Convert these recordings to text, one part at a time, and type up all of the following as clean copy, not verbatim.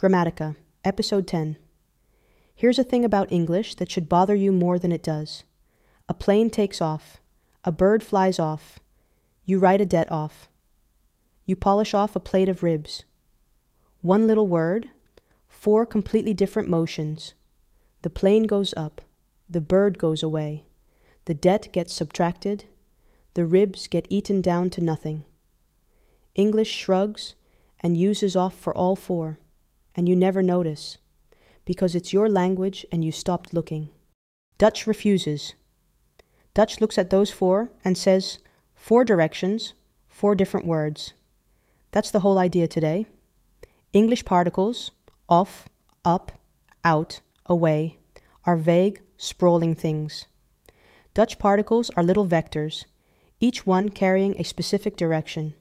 Grammatica, Episode 10. Here's a thing about English that should bother you more than it does. A plane takes off. A bird flies off. You write a debt off. You polish off a plate of ribs. One little word, 4 completely different motions. The plane goes up. The bird goes away. The debt gets subtracted. The ribs get eaten down to nothing. English shrugs and uses off for all 4, and you never notice, because it's your language and you stopped looking. Dutch refuses. Dutch looks at those 4 and says, 4 directions, 4 different words. That's the whole idea today. English particles, off, up, out, away, are vague, sprawling things. Dutch particles are little vectors, each one carrying a specific direction.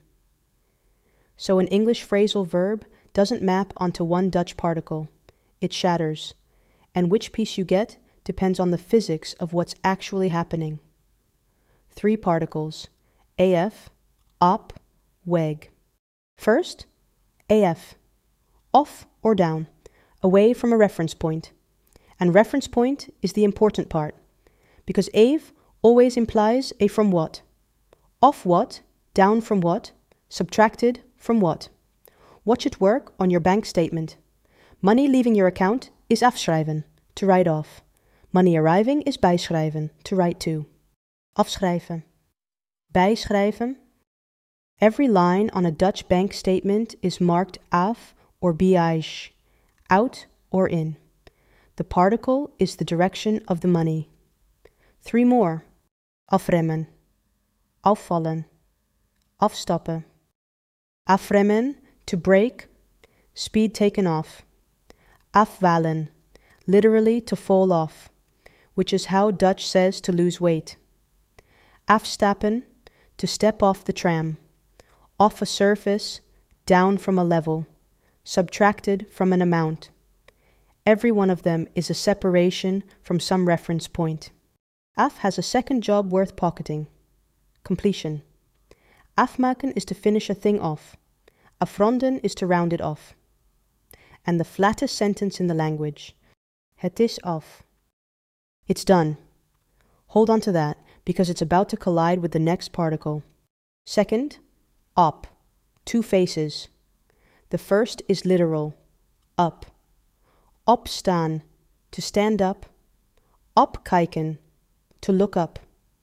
So an English phrasal verb doesn't map onto one Dutch particle. It shatters, and which piece you get depends on the physics of what's actually happening. 3 particles, af, op, weg. First, af, off or down, away from a reference point. And reference point is the important part, because af always implies a from what. Off what, down from what, subtracted from what. Watch it work on your bank statement. Money leaving your account is afschrijven, to write off. Money arriving is bijschrijven, to write to. Afschrijven. Bijschrijven. Every line on a Dutch bank statement is marked af or bij, out or in. The particle is the direction of the money. 3 more. Afremmen. Afvallen. Afstappen. Afremmen, to brake, speed taken off. Afvallen, literally to fall off, which is how Dutch says to lose weight. Afstappen, to step off the tram, off a surface, down from a level, subtracted from an amount. Every one of them is a separation from some reference point. Af has a second job worth pocketing. Completion. Afmaken is to finish a thing off. Afronden is to round it off. And the flattest sentence in the language. Het is af. It's done. Hold on to that, because it's about to collide with the next particle. Second, op. 2 faces. The first is literal. Up. Opstaan, to stand up. Opkijken, to look up.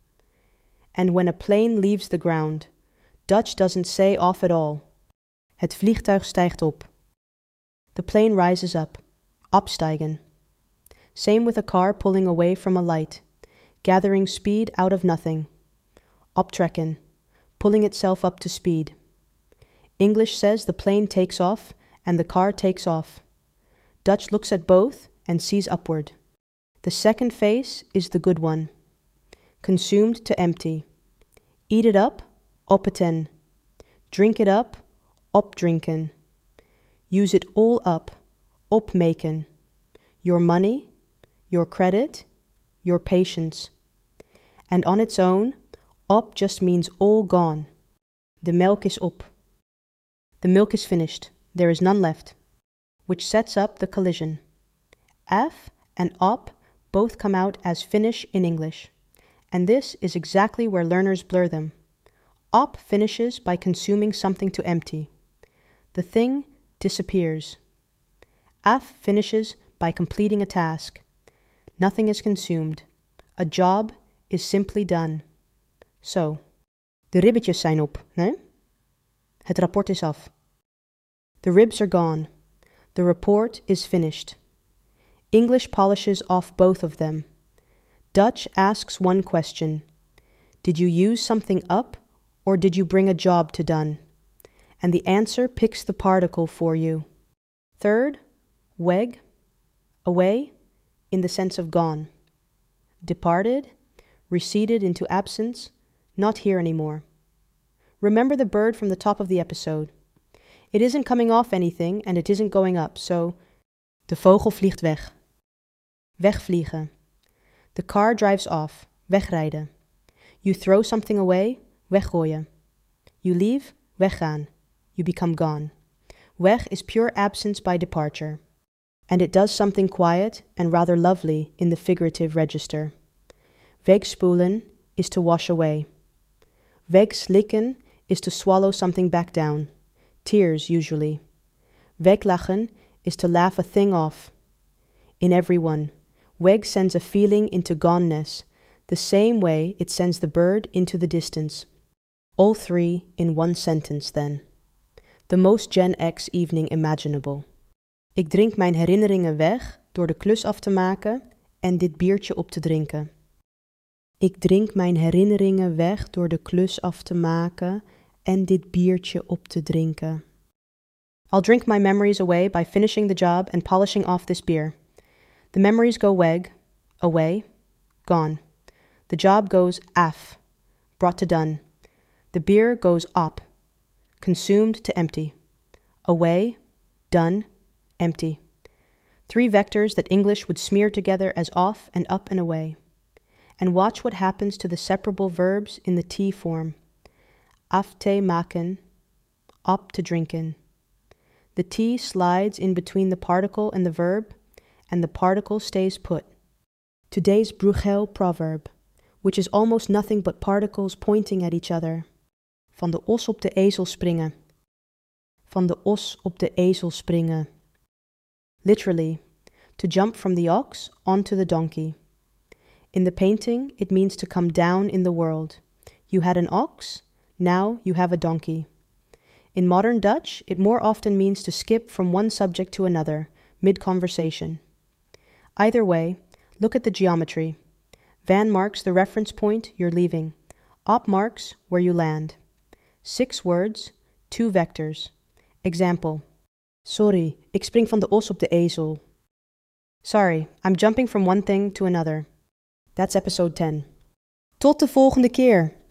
And when a plane leaves the ground, Dutch doesn't say off at all. Het vliegtuig stijgt op. The plane rises up. Opstijgen. Same with a car pulling away from a light, gathering speed out of nothing. Optrekken, pulling itself up to speed. English says the plane takes off and the car takes off. Dutch looks at both and sees upward. The second face is the good one. Consumed to empty. Eat it up, opeten. Drink it up, opdrinken. Use it all up, opmaken. Your money, your credit, your patience. And on its own, op just means all gone. De melk is op. The milk is finished, there is none left, which sets up the collision. Af and op both come out as finish in English, and this is exactly where learners blur them. Op finishes by consuming something to empty. The thing disappears. Af finishes by completing a task. Nothing is consumed. A job is simply done. So, de ribbetjes zijn op, né? Het rapport is af. The ribs are gone. The report is finished. English polishes off both of them. Dutch asks one question. Did you use something up, or did you bring a job to done? And the answer picks the particle for you. Third, weg, away, in the sense of gone. Departed, receded into absence, not here anymore. Remember the bird from the top of the episode. It isn't coming off anything and it isn't going up, so de vogel vliegt weg. Wegvliegen. The car drives off, wegrijden. You throw something away, weggooien. You leave, weggaan. You become gone. Weg is pure absence by departure, and it does something quiet and rather lovely in the figurative register. Wegspoelen is to wash away. Wegslikken is to swallow something back down, tears usually. Weglachen is to laugh a thing off. In everyone, weg sends a feeling into goneness, the same way it sends the bird into the distance. All three in one sentence then. The most Gen X evening imaginable. Ik drink mijn herinneringen weg door de klus af te maken en dit biertje op te drinken. Ik drink mijn herinneringen weg door de klus af te maken en dit biertje op te drinken. I'll drink my memories away by finishing the job and polishing off this beer. The memories go weg, away, gone. The job goes af, brought to done. The beer goes op, consumed to empty. Away, done, empty. Three vectors that English would smear together as off and up and away. And watch what happens to the separable verbs in the T form. Af te maken, op to drinken. The T slides in between the particle and the verb, and the particle stays put. Today's Bruegel proverb, which is almost nothing but particles pointing at each other. Van de os op de ezel springen. Van de os op de ezel springen. Literally, to jump from the ox onto the donkey. In the painting, it means to come down in the world. You had an ox, now you have a donkey. In modern Dutch, it more often means to skip from one subject to another, mid-conversation. Either way, look at the geometry. Van marks the reference point you're leaving. Op marks where you land. 6 words, 2 vectors. Example. Sorry, ik spring van de os op de ezel. Sorry, I'm jumping from one thing to another. That's episode 10. Tot de volgende keer!